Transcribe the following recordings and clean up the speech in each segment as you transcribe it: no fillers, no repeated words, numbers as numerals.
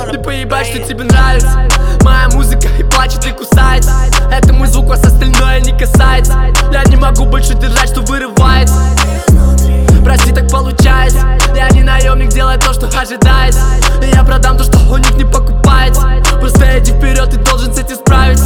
Ты поебать, что тебе нравится моя музыка и плачет и кусается. Это мой звук, вас остальное не касается. Я не могу больше держать, что вырывается. Прости, так получается. Я не наемник, делай то, что ожидается. И я продам то, что у них не покупается. Просто иди вперед, ты должен с этим справиться.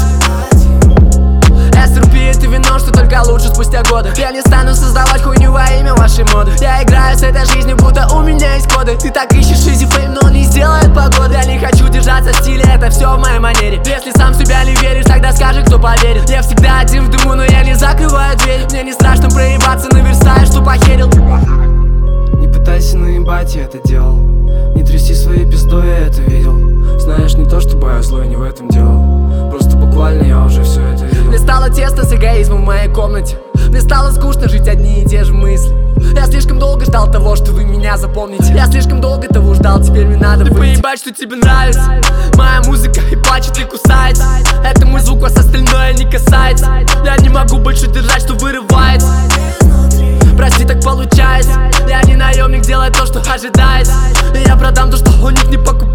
СРП это вино, что только лучше спустя годы. Я не стану создавать хуйню во имя вашей моды. Я играю с этой жизнью, будто у меня есть коды. Ты так ищешь изи фейм, но не сделает погоды. Я не хочу держаться в стиле, это все в моей манере. Если сам в себя не веришь, тогда скажи, кто поверит. Я всегда один в дыму, но я не закрываю дверь. Мне не страшно проебаться, наверстаю, что похерил. Не пытайся наебать, я это делал. Не тряси своей пиздой, я это видел. Знаешь, не то чтобы я злой, не в этом дело. Просто буквально я уже все это видел. Мне стало тесно с эгоизмом в моей комнате. Мне стало скучно жить одни и те же мысли. Я слишком долго ждал того, что вы меня запомните. Я слишком долго того ждал, теперь мне надо выйти. Ты поебать, что тебе нравится моя музыка и плачет и кусается. Это мой звук, вас остальное не касается. Я не могу больше держать, что вырывается. Прости, так получается. Я не наемник, делай то, что ожидается. И я продам то, что у них не покупается.